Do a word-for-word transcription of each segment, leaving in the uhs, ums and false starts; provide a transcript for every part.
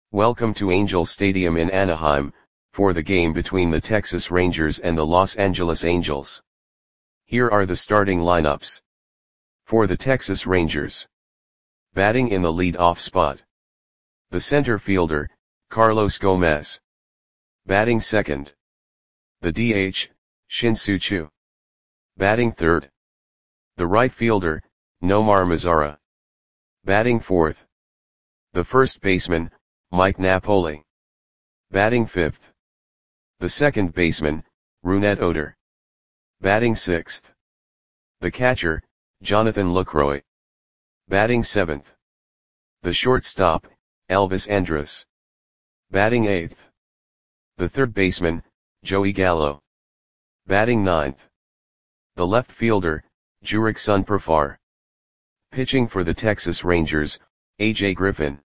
Welcome to Angel Stadium in Anaheim, for the game between the Texas Rangers and the Los Angeles Angels. Here are the starting lineups. For the Texas Rangers. Batting in the lead-off spot. The center fielder, Carlos Gomez. Batting second. The D H, Shin-Soo Choo. Batting third. The right fielder, Nomar Mazara. Batting fourth. The first baseman, Mike Napoli. Batting fifth. The second baseman, Rougned Odor. Batting sixth. The catcher, Jonathan Lucroy. Batting seventh. The shortstop, Elvis Andrus. Batting eighth. The third baseman, Joey Gallo. Batting ninth. The left fielder, Jurickson Profar. Pitching for the Texas Rangers, A J Griffin.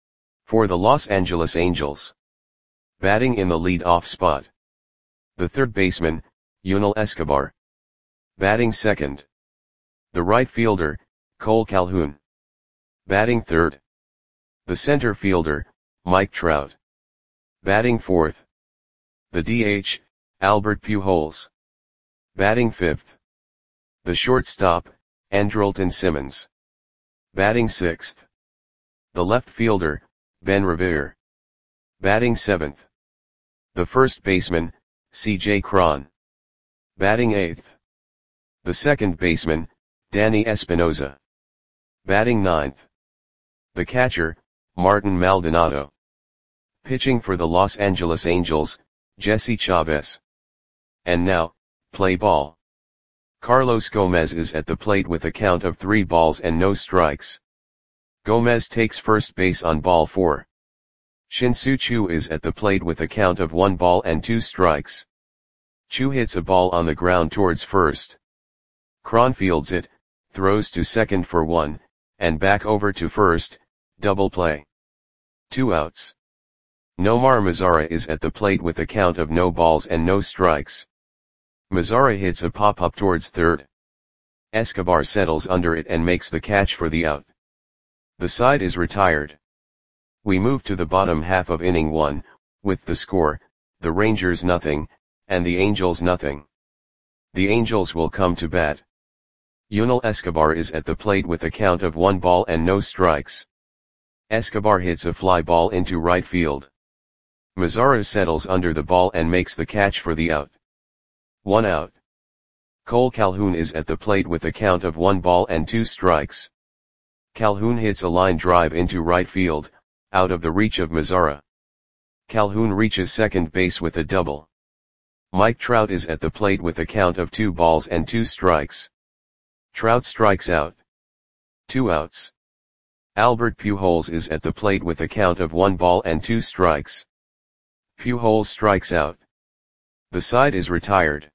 For the Los Angeles Angels. Batting in the lead-off spot. The third baseman, Yunel Escobar. Batting second. The right fielder, Cole Calhoun. Batting third. The center fielder, Mike Trout. Batting fourth. The D H, Albert Pujols. Batting fifth. The shortstop, Andrelton Simmons. Batting sixth. The left fielder, Ben Revere. Batting seventh. The first baseman, C J Cron. Batting eighth. The second baseman, Danny Espinoza. Batting ninth. The catcher, Martin Maldonado. Pitching for the Los Angeles Angels, Jesse Chavez. And now, play ball. Carlos Gomez is at the plate with a count of three balls and no strikes. Gomez takes first base on ball four. Shin-Soo Choo is at the plate with a count of one ball and two strikes. Choo hits a ball on the ground towards first. Cron fields it, throws to second for one, and back over to first, double play. Two outs. Nomar Mazara is at the plate with a count of no balls and no strikes. Mazara hits a pop-up towards third. Escobar settles under it and makes the catch for the out. The side is retired. We move to the bottom half of inning one, with the score, the Rangers nothing, and the Angels nothing. The Angels will come to bat. Yunel Escobar is at the plate with a count of one ball and no strikes. Escobar hits a fly ball into right field. Mazara settles under the ball and makes the catch for the out. One out. Cole Calhoun is at the plate with a count of one ball and two strikes. Calhoun hits a line drive into right field, out of the reach of Mazara. Calhoun reaches second base with a double. Mike Trout is at the plate with a count of two balls and two strikes. Trout strikes out. Two outs. Albert Pujols is at the plate with a count of one ball and two strikes. Pujols strikes out. The side is retired.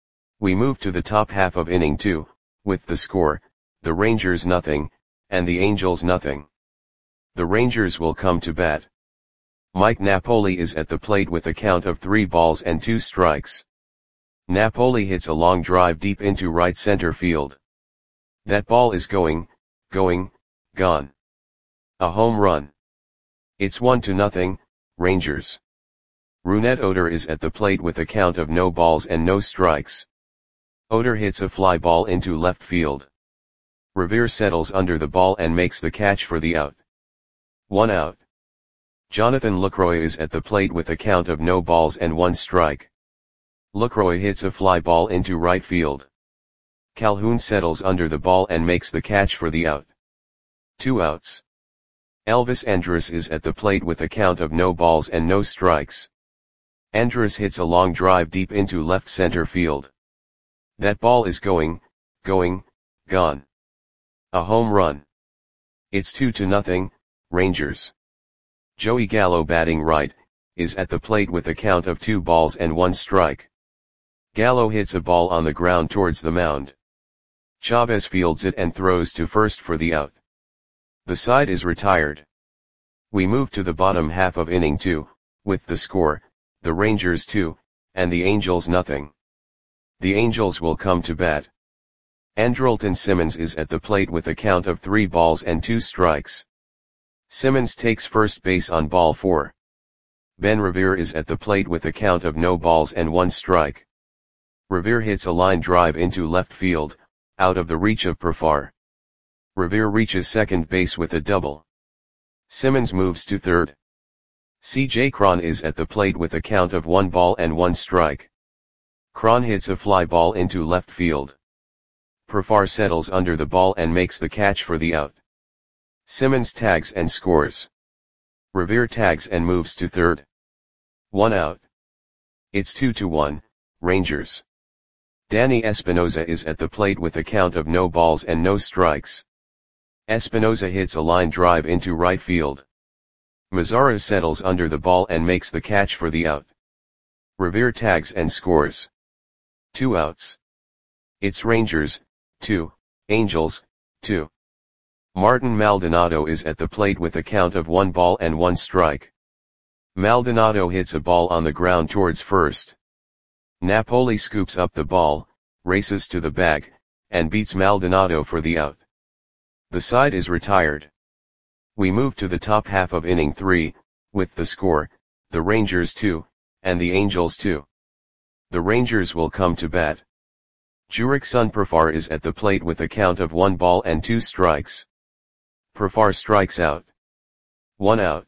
We move to the top half of inning two, with the score, the Rangers nothing, and the Angels nothing. The Rangers will come to bat. Mike Napoli is at the plate with a count of three balls and two strikes. Napoli hits a long drive deep into right center field. That ball is going, going, gone. A home run. It's one to nothing, Rangers. Rougned Odor is at the plate with a count of no balls and no strikes. Odor hits a fly ball into left field. Revere settles under the ball and makes the catch for the out. One out. Jonathan Lucroy is at the plate with a count of no balls and one strike. Lucroy hits a fly ball into right field. Calhoun settles under the ball and makes the catch for the out. Two outs. Elvis Andrus is at the plate with a count of no balls and no strikes. Andrus hits a long drive deep into left center field. That ball is going, going, gone. A home run. It's two to nothing, Rangers. Joey Gallo batting right, is at the plate with a count of two balls and one strike. Gallo hits a ball on the ground towards the mound. Chavez fields it and throws to first for the out. The side is retired. We move to the bottom half of inning two, with the score, the Rangers two, and the Angels nothing. The Angels will come to bat. Andrelton Simmons is at the plate with a count of three balls and two strikes. Simmons takes first base on ball four. Ben Revere is at the plate with a count of no balls and one strike. Revere hits a line drive into left field, out of the reach of Profar. Revere reaches second base with a double. Simmons moves to third. C J Cron is at the plate with a count of one ball and one strike. Cron hits a fly ball into left field. Profar settles under the ball and makes the catch for the out. Simmons tags and scores. Revere tags and moves to third. One out. It's two to one, Rangers. Danny Espinosa is at the plate with a count of no balls and no strikes. Espinosa hits a line drive into right field. Mazara settles under the ball and makes the catch for the out. Revere tags and scores. Two outs. It's Rangers, two, Angels, two. Martin Maldonado is at the plate with a count of one ball and one strike. Maldonado hits a ball on the ground towards first. Napoli scoops up the ball, races to the bag, and beats Maldonado for the out. The side is retired. We move to the top half of inning three, with the score, the Rangers two, and the Angels two. The Rangers will come to bat. Jurickson Profar is at the plate with a count of one ball and two strikes. Profar strikes out. One out.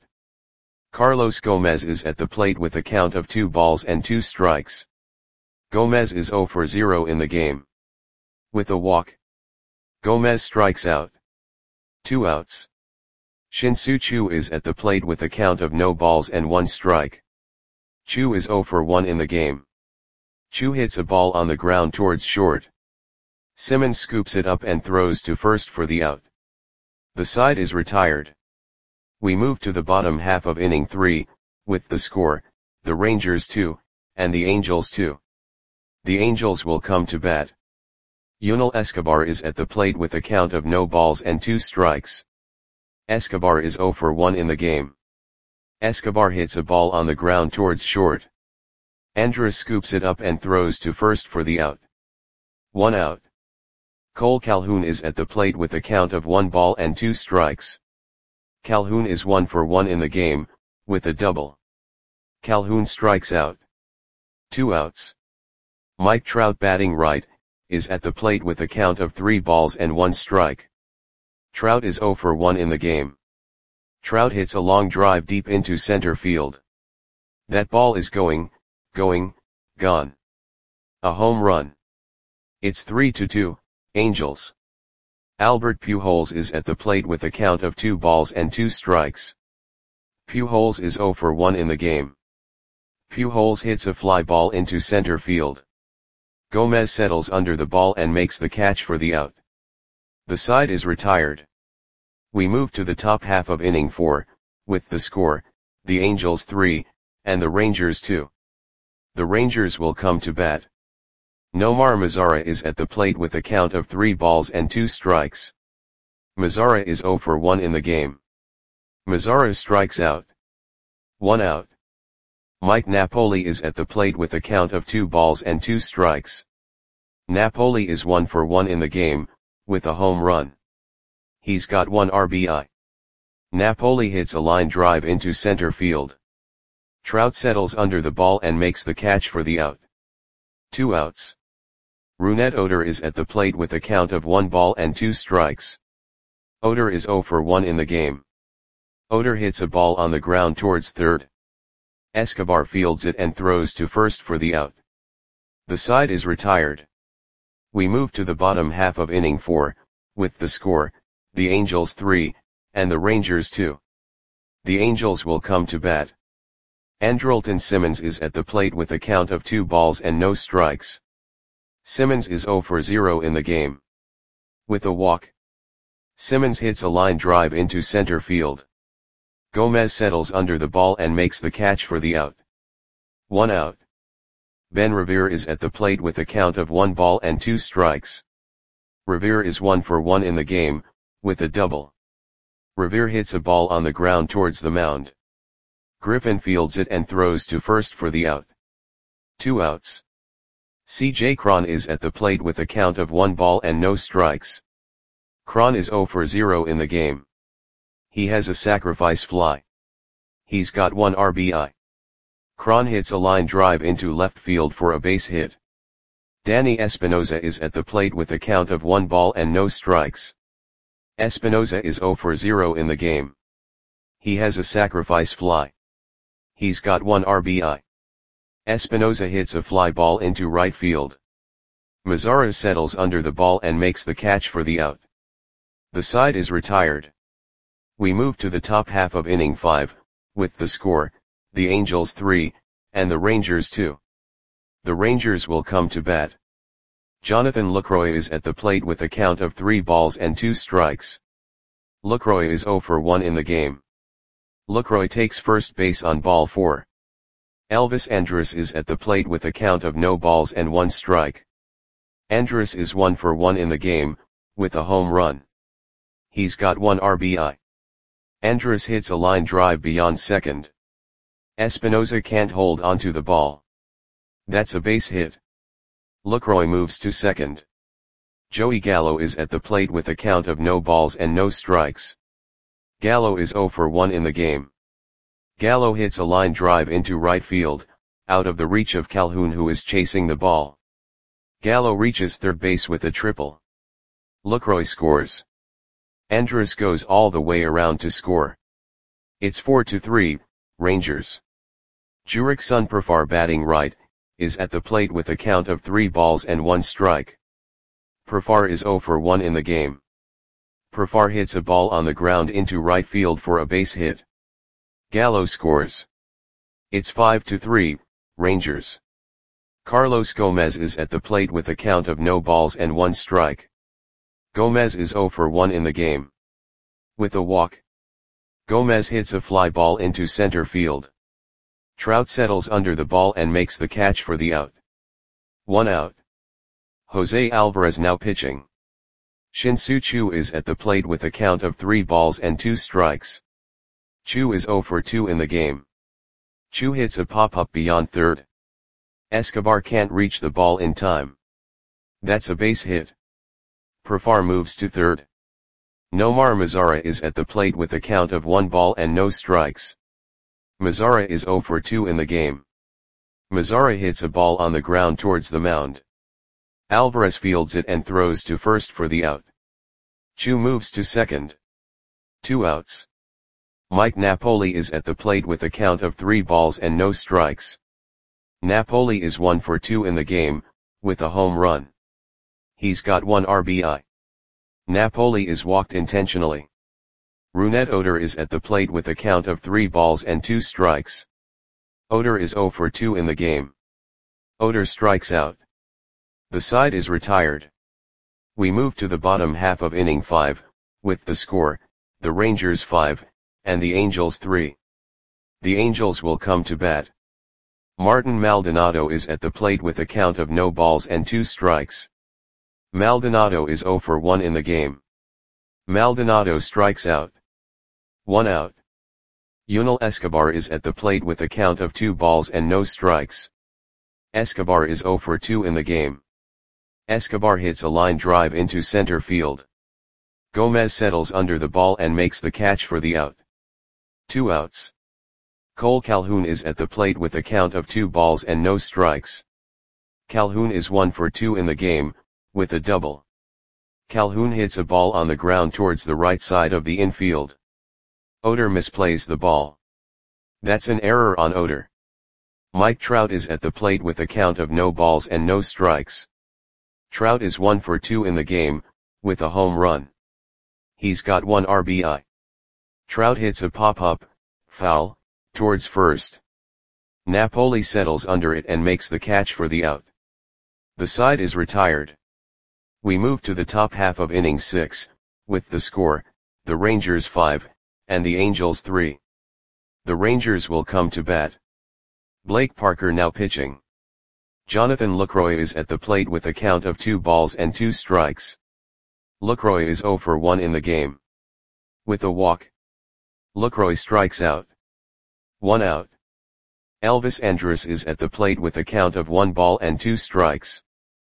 Carlos Gomez is at the plate with a count of two balls and two strikes. Gomez is zero for zero in the game. With a walk. Gomez strikes out. Two outs. Shin-Soo Choo is at the plate with a count of no balls and one strike. Choo is zero for one in the game. Choo hits a ball on the ground towards short. Simmons scoops it up and throws to first for the out. The side is retired. We move to the bottom half of inning three, with the score, the Rangers two, and the Angels two. The Angels will come to bat. Yunel Escobar is at the plate with a count of no balls and two strikes. Escobar is zero for one in the game. Escobar hits a ball on the ground towards short. Andrus scoops it up and throws to first for the out. One out. Cole Calhoun is at the plate with a count of one ball and two strikes. Calhoun is one for one in the game, with a double. Calhoun strikes out. Two outs. Mike Trout, batting right, is at the plate with a count of three balls and one strike. Trout is zero for one in the game. Trout hits a long drive deep into center field. That ball is going, going, gone. A home run. It's three to two, Angels. Albert Pujols is at the plate with a count of two balls and two strikes. Pujols is zero for one in the game. Pujols hits a fly ball into center field. Gomez settles under the ball and makes the catch for the out. The side is retired. We move to the top half of inning four, with the score, the Angels three, and the Rangers two. The Rangers will come to bat. Nomar Mazara is at the plate with a count of three balls and two strikes. Mazara is zero for one in the game. Mazara strikes out. One out. Mike Napoli is at the plate with a count of two balls and two strikes. Napoli is one for one in the game, with a home run. He's got one R B I. Napoli hits a line drive into center field. Trout settles under the ball and makes the catch for the out. Two outs. Rougned Odor is at the plate with a count of one ball and two strikes. Odor is zero for one in the game. Odor hits a ball on the ground towards third. Escobar fields it and throws to first for the out. The side is retired. We move to the bottom half of inning four, with the score, the Angels three, and the Rangers two. The Angels will come to bat. Andrelton Simmons is at the plate with a count of two balls and no strikes. Simmons is zero for zero in the game. With a walk. Simmons hits a line drive into center field. Gomez settles under the ball and makes the catch for the out. One out. Ben Revere is at the plate with a count of one ball and two strikes. Revere is one for one in the game, with a double. Revere hits a ball on the ground towards the mound. Griffin fields it and throws to first for the out. Two outs. C J Cron is at the plate with a count of one ball and no strikes. Cron is zero for zero in the game. He has a sacrifice fly. He's got one R B I. Cron hits a line drive into left field for a base hit. Danny Espinosa is at the plate with a count of one ball and no strikes. Espinosa is zero for zero in the game. He has a sacrifice fly. He's got one R B I. Espinosa hits a fly ball into right field. Mazara settles under the ball and makes the catch for the out. The side is retired. We move to the top half of inning five, with the score, the Angels three, and the Rangers two. The Rangers will come to bat. Jonathan Lucroy is at the plate with a count of three balls and two strikes. Lucroy is zero for one in the game. Lucroy takes first base on ball four. Elvis Andrus is at the plate with a count of no balls and one strike. Andrus is one for one in the game, with a home run. He's got one R B I. Andrus hits a line drive beyond second. Espinosa can't hold onto the ball. That's a base hit. Lucroy moves to second. Joey Gallo is at the plate with a count of no balls and no strikes. Gallo is zero for one in the game. Gallo hits a line drive into right field, out of the reach of Calhoun, who is chasing the ball. Gallo reaches third base with a triple. Lucroy scores. Andrus goes all the way around to score. It's four to three, Rangers. Jurickson Profar, batting right, is at the plate with a count of three balls and one strike. Profar is zero for one in the game. Profar hits a ball on the ground into right field for a base hit. Gallo scores. It's five to three, Rangers. Carlos Gomez is at the plate with a count of no balls and one strike. Gomez is zero for one in the game. With a walk, Gomez hits a fly ball into center field. Trout settles under the ball and makes the catch for the out. One out. Jose Alvarez now pitching. Shin-Soo Choo is at the plate with a count of three balls and two strikes. Choo is zero for two in the game. Choo hits a pop-up beyond third. Escobar can't reach the ball in time. That's a base hit. Profar moves to third. Nomar Mazara is at the plate with a count of one ball and no strikes. Mazara is zero for two in the game. Mazara hits a ball on the ground towards the mound. Alvarez fields it and throws to first for the out. Choo moves to second. Two outs. Mike Napoli is at the plate with a count of three balls and no strikes. Napoli is one for two in the game, with a home run. He's got one R B I. Napoli is walked intentionally. Rougned Odor is at the plate with a count of three balls and two strikes. Odor is zero for two in the game. Odor strikes out. The side is retired. We move to the bottom half of inning five, with the score, the Rangers five, and the Angels three. The Angels will come to bat. Martin Maldonado is at the plate with a count of no balls and two strikes. Maldonado is zero for one in the game. Maldonado strikes out. One out. Yunel Escobar is at the plate with a count of two balls and no strikes. Escobar is zero for two in the game. Escobar hits a line drive into center field. Gomez settles under the ball and makes the catch for the out. Two outs. Cole Calhoun is at the plate with a count of two balls and no strikes. Calhoun is one for two in the game, with a double. Calhoun hits a ball on the ground towards the right side of the infield. Odor misplays the ball. That's an error on Odor. Mike Trout is at the plate with a count of no balls and no strikes. Trout is one for two in the game, with a home run. He's got one R B I. Trout hits a pop-up, foul, towards first. Napoli settles under it and makes the catch for the out. The side is retired. We move to the top half of inning six, with the score, the Rangers five, and the Angels three. The Rangers will come to bat. Blake Parker now pitching. Jonathan Lucroy is at the plate with a count of two balls and two strikes. Lucroy is zero for one in the game. With a walk, Lucroy strikes out. One out. Elvis Andrus is at the plate with a count of one ball and two strikes.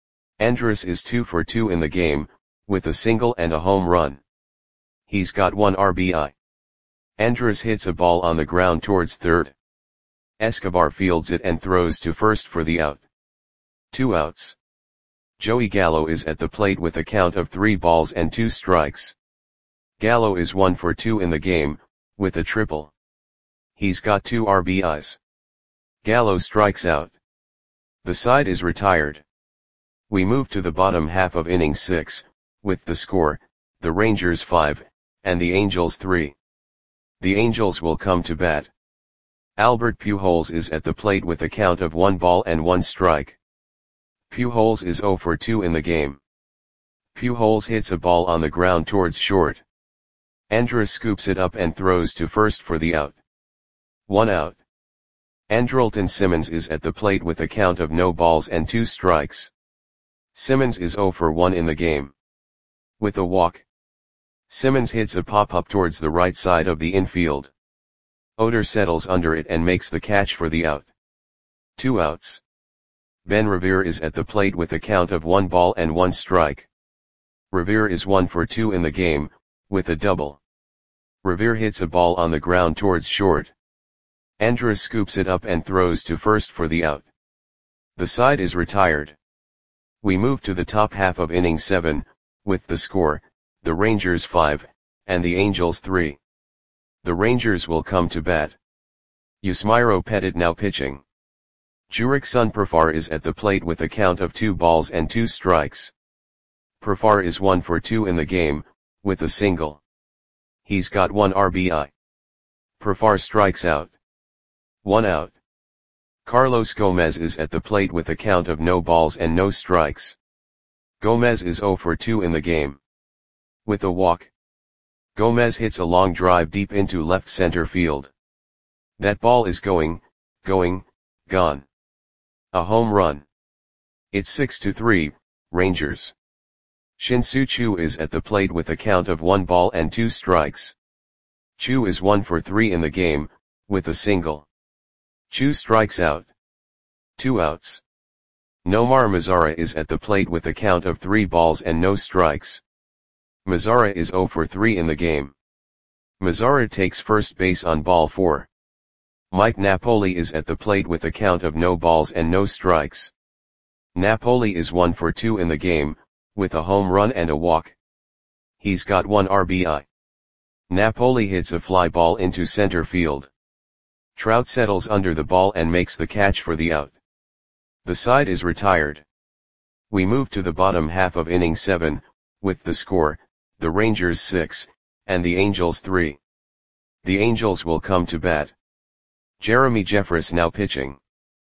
Andrus is two for two in the game, with a single and a home run. He's got one R B I. Andrus hits a ball on the ground towards third. Escobar fields it and throws to first for the out. Two outs. Joey Gallo is at the plate with a count of three balls and two strikes. Gallo is one for two in the game, with a triple. He's got two R B Is. Gallo strikes out. The side is retired. We move to the bottom half of inning six, with the score, the Rangers five, and the Angels three. The Angels will come to bat. Albert Pujols is at the plate with a count of one ball and one strike. Pujols is zero for two in the game. Pujols hits a ball on the ground towards short. Andrus scoops it up and throws to first for the out. One out. Andrelton Simmons is at the plate with a count of no balls and two strikes. Simmons is zero for one in the game. With a walk. Simmons hits a pop-up towards the right side of the infield. Oder settles under it and makes the catch for the out. Two outs. Ben Revere is at the plate with a count of one ball and one strike. Revere is one for two in the game, with a double. Revere hits a ball on the ground towards short. Andrus scoops it up and throws to first for the out. The side is retired. We move to the top half of inning seven, with the score, the Rangers five, and the Angels three. The Rangers will come to bat. Yusmeiro Petit now pitching. Jurickson Profar is at the plate with a count of two balls and two strikes. Profar is one for two in the game, with a single. He's got one R B I. Profar strikes out. One out. Carlos Gomez is at the plate with a count of no balls and no strikes. Gomez is zero for two in the game. With a walk. Gomez hits a long drive deep into left center field. That ball is going, going, gone. A home run. It's six to three, Rangers. Shin-Soo Choo is at the plate with a count of one ball and two strikes. Choo is one for three in the game, with a single. Choo strikes out. Two outs. Nomar Mazara is at the plate with a count of three balls and no strikes. Mazara is zero for three in the game. Mazara takes first base on ball four. Mike Napoli is at the plate with a count of no balls and no strikes. Napoli is one for two in the game, with a home run and a walk. He's got one R B I. Napoli hits a fly ball into center field. Trout settles under the ball and makes the catch for the out. The side is retired. We move to the bottom half of inning seven, with the score, the Rangers six, and the Angels three. The Angels will come to bat. Jeremy Jeffress now pitching.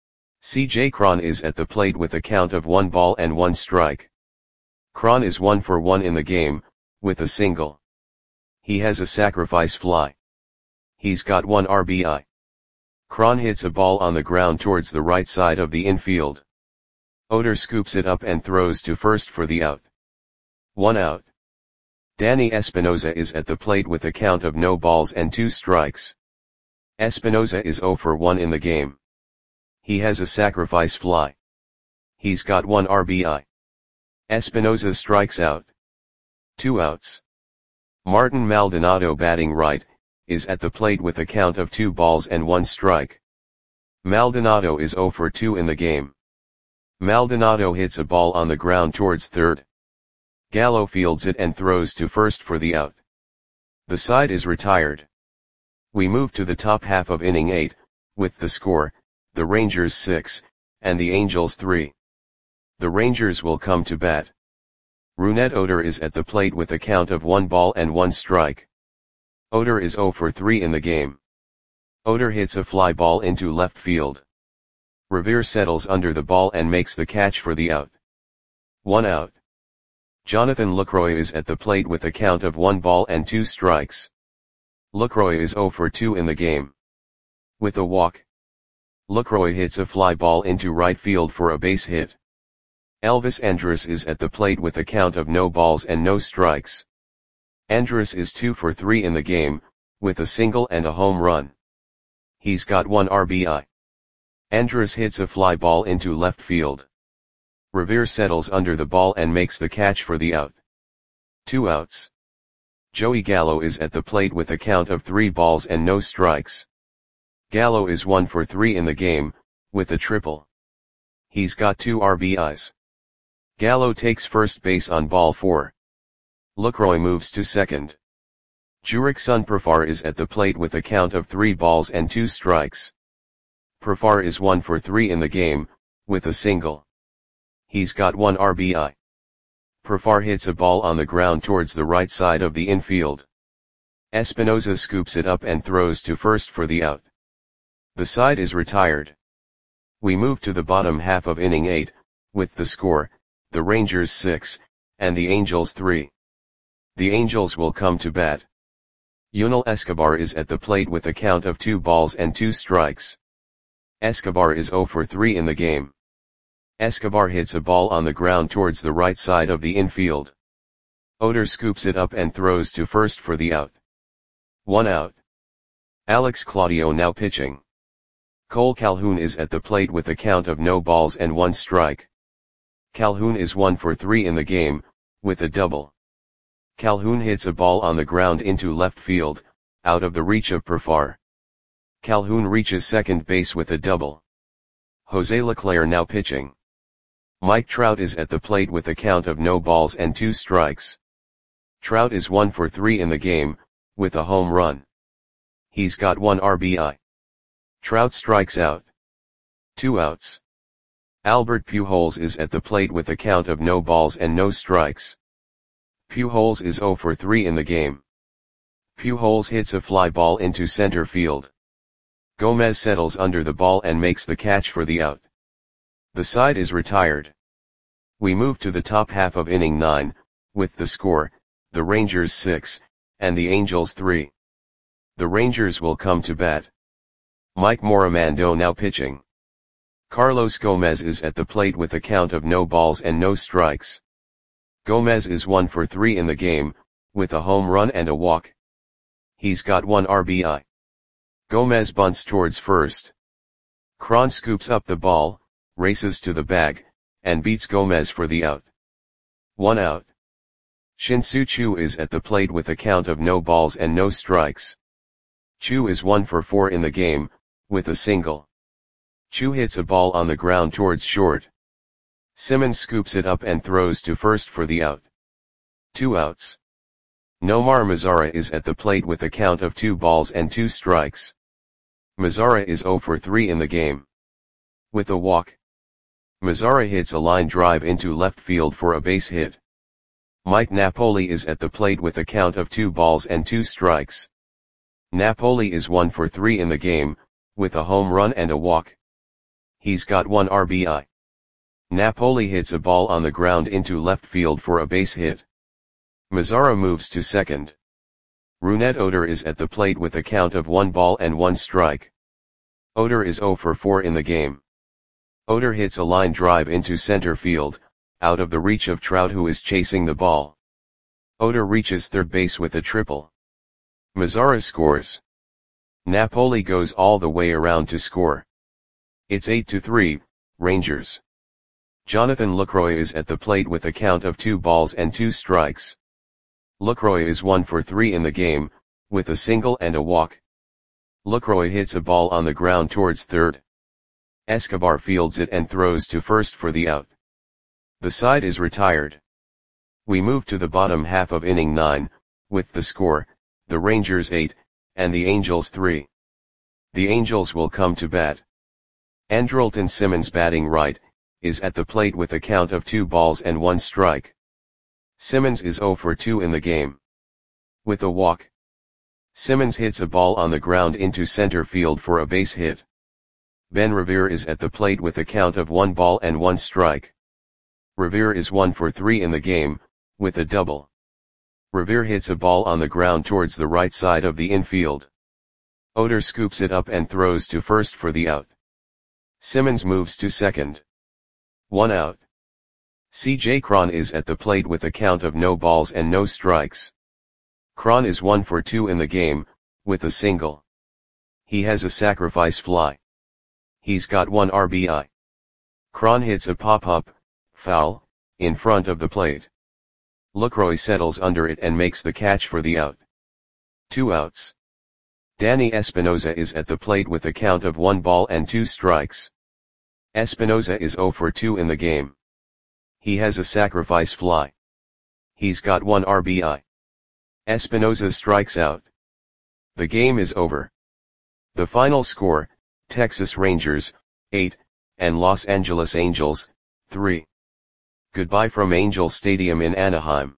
C J Cron is at the plate with a count of one ball and one strike. Cron is one for one in the game, with a single. He has a sacrifice fly. He's got one R B I. Cron hits a ball on the ground towards the right side of the infield. Oder scoops it up and throws to first for the out. One out. Danny Espinosa is at the plate with a count of no balls and two strikes. Espinosa is zero for one in the game. He has a sacrifice fly. He's got one R B I. Espinosa strikes out. Two outs. Martin Maldonado batting right, is at the plate with a count of two balls and one strike. Maldonado is zero for two in the game. Maldonado hits a ball on the ground towards third. Gallo fields it and throws to first for the out. The side is retired. We move to the top half of inning eight, with the score, the Rangers six, and the Angels three. The Rangers will come to bat. Rougned Odor is at the plate with a count of one ball and one strike. Odor is zero for three in the game. Odor hits a fly ball into left field. Revere settles under the ball and makes the catch for the out. One out. Jonathan Lucroy is at the plate with a count of one ball and two strikes. Lucroy is zero for two in the game. With a walk. Lucroy hits a fly ball into right field for a base hit. Elvis Andrus is at the plate with a count of no balls and no strikes. Andrus is two for three in the game, with a single and a home run. He's got one R B I. Andrus hits a fly ball into left field. Revere settles under the ball and makes the catch for the out. Two outs. Joey Gallo is at the plate with a count of three balls and no strikes. Gallo is one for three in the game, with a triple. He's got two R B Is. Gallo takes first base on ball four. Lucroy moves to second. Jurickson Profar is at the plate with a count of three balls and two strikes. Profar is one for three in the game, with a single. He's got one R B I. Profar hits a ball on the ground towards the right side of the infield. Espinosa scoops it up and throws to first for the out. The side is retired. We move to the bottom half of inning eight, with the score, the Rangers six, and the Angels three. The Angels will come to bat. Yunel Escobar is at the plate with a count of two balls and two strikes. Escobar is zero for three in the game. Escobar hits a ball on the ground towards the right side of the infield. Oder scoops it up and throws to first for the out. One out. Alex Claudio now pitching. Cole Calhoun is at the plate with a count of no balls and one strike. Calhoun is one for three in the game, with a double. Calhoun hits a ball on the ground into left field, out of the reach of Profar. Calhoun reaches second base with a double. Jose Leclerc now pitching. Mike Trout is at the plate with a count of no balls and two strikes. Trout is one for three in the game, with a home run. He's got one R B I. Trout strikes out. Two outs. Albert Pujols is at the plate with a count of no balls and no strikes. Pujols is zero for three in the game. Pujols hits a fly ball into center field. Gomez settles under the ball and makes the catch for the out. The side is retired. We move to the top half of inning nine, with the score, the Rangers six, and the Angels three. The Rangers will come to bat. Mike Morimando now pitching. Carlos Gomez is at the plate with a count of no balls and no strikes. Gomez is one for three in the game, with a home run and a walk. He's got one R B I. Gomez bunts towards first. Cron scoops up the ball, races to the bag, and beats Gomez for the out. One out. Shin-Soo Choo is at the plate with a count of no balls and no strikes. Choo is one for four in the game, with a single. Choo hits a ball on the ground towards short. Simmons scoops it up and throws to first for the out. Two outs. Nomar Mazara is at the plate with a count of two balls and two strikes. Mazara is zero for three in the game. With a walk. Mazara hits a line drive into left field for a base hit. Mike Napoli is at the plate with a count of two balls and two strikes. Napoli is one for three in the game, with a home run and a walk. He's got one R B I. Napoli hits a ball on the ground into left field for a base hit. Mazara moves to second. Rougned Odor is at the plate with a count of one ball and one strike. Odor is zero for four in the game. Odor hits a line drive into center field, out of the reach of Trout who is chasing the ball. Odor reaches third base with a triple. Mazara scores. Napoli goes all the way around to score. It's eight to three, Rangers. Jonathan Lucroy is at the plate with a count of two balls and two strikes. Lucroy is one for three in the game, with a single and a walk. Lucroy hits a ball on the ground towards third. Escobar fields it and throws to first for the out. The side is retired. We move to the bottom half of inning nine, with the score, the Rangers eight, and the Angels three. The Angels will come to bat. Andrelton Simmons batting right, is at the plate with a count of two balls and one strike. Simmons is zero for two in the game. With a walk. Simmons hits a ball on the ground into center field for a base hit. Ben Revere is at the plate with a count of one ball and one strike. Revere is one for three in the game, with a double. Revere hits a ball on the ground towards the right side of the infield. Odor scoops it up and throws to first for the out. Simmons moves to second. One out. C J Cron is at the plate with a count of no balls and no strikes. Cron is one for two in the game, with a single. He has a sacrifice fly. He's got one R B I. Cron hits a pop-up, foul, in front of the plate. Lucroy settles under it and makes the catch for the out. Two outs. Danny Espinosa is at the plate with a count of one ball and two strikes. Espinosa is zero for two in the game. He has a sacrifice fly. He's got one R B I. Espinosa strikes out. The game is over. The final score, Texas Rangers, eight, and Los Angeles Angels, three. Goodbye from Angel Stadium in Anaheim.